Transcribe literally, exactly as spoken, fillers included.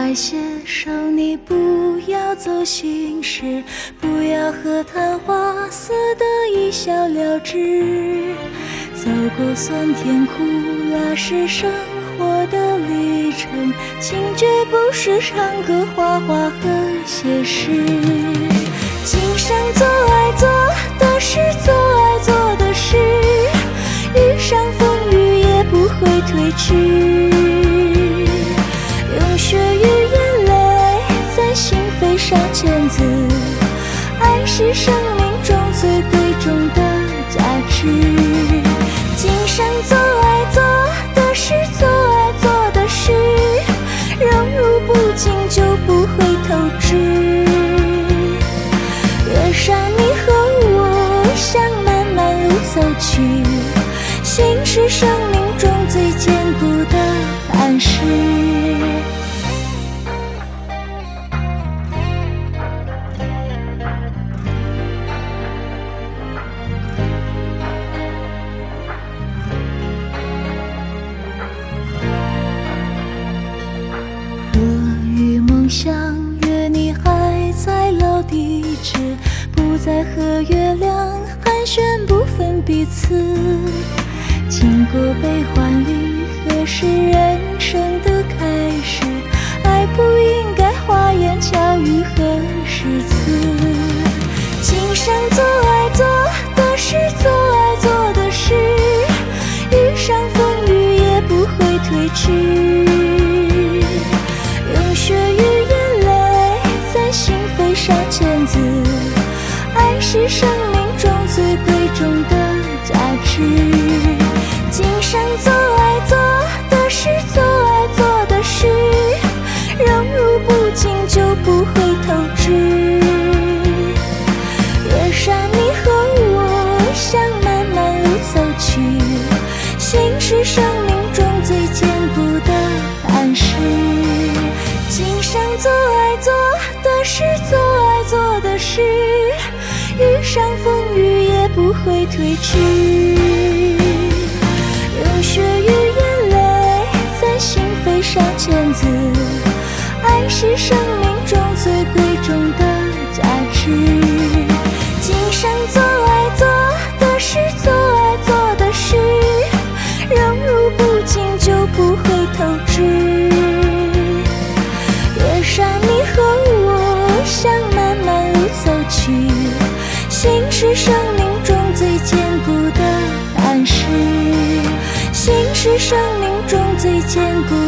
爱携手，你不要走心事，不要和昙花似的一笑了之。走过酸甜苦辣是生活的历程，情绝不是唱歌画画和写诗。今生做爱做的事，做爱做的事，遇上风雨也不会退去。用血与眼泪在心扉上签字，爱是生命中最贵重的价值。今生做爱做的事，做爱做的事，融入不进就不会透支。月上你和我向漫漫路走去，心是生命中最坚固的磐石。相约你还在老地址，不再和月亮寒暄，不分彼此。经过悲欢离合是人生的开始，爱不应该花言巧语和诗词。今生做爱做的事，做爱做的事，遇上风雨也不会退去。用血与心扉上签字，爱是生命中最贵重的价值。今生做爱做的事，做爱做的事，融入不进就不会透支。月上你和我向漫漫路走去，心是生命中最坚固的磐石。今生做爱做的事，做爱做的事，遇上风雨也不会退去。用血与眼泪在心扉上签字，爱是生命中最贵重的价值。今生做爱做的事，做爱做的事，融入不进就不会透支。月上你和我向漫漫路走去，心是生命中最坚固的磐石，心是生命中最坚固